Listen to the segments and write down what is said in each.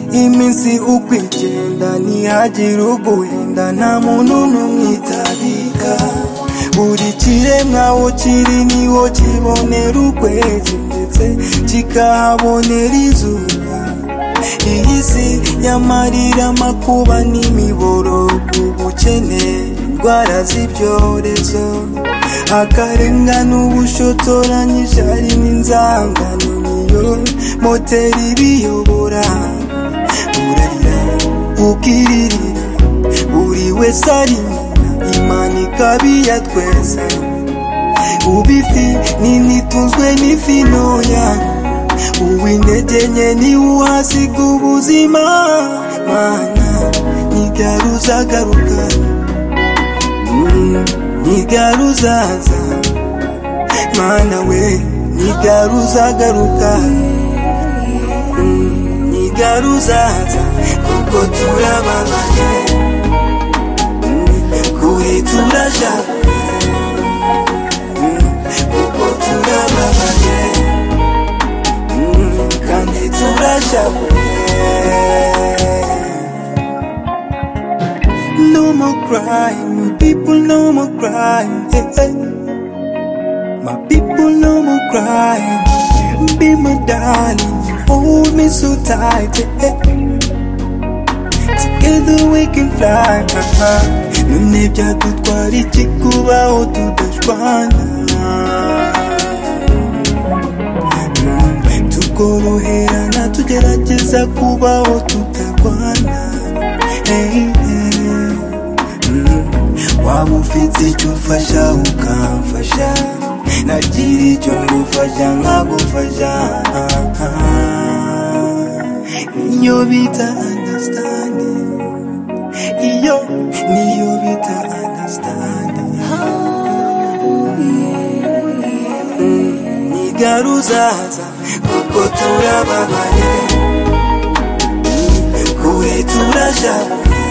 iminsi ukwigenda ntihagire uguhenda nta muntu n'umwitabika buri kiremwa aho kiri niho kibonera ukwezi ndetse kikahabonera izuba iyi si y'amarira amakuba n'imiborogo ubukene indwara z'ibyorezo akarengane ubushotoranyije ari n'inzangano niyo moteri biyobora urarira ukiririra buri wese ari Imana ikabiya twese ubifi nini tunzwe n'ifi ntoya uw'intege nke niwe uhasiga ubuzima Mana ntigaruzagaruka ntigaruzaza Mana we ntigaruzagaruka ntigaruzaza kuko turababaye kuri turashavuye kuko turababaye kandi turashavuye No more crying, my people no more crying hey, hey. My people no more crying Be my darling, hold me so tight hey, hey. Together we can fly none byadutwara iki kubaho tudashwana tukoroherana tugerageza kubaho tutarwana waba ufite icyo ufasha ukamfasha nagira icyo ngufasha nkagufasha niyo bita understanding iyo niyo bita understanding ntigaruzaza kuko turababaye kuri turashavuye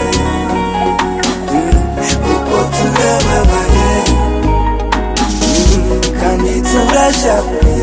kuko turababaye kandi turashavuye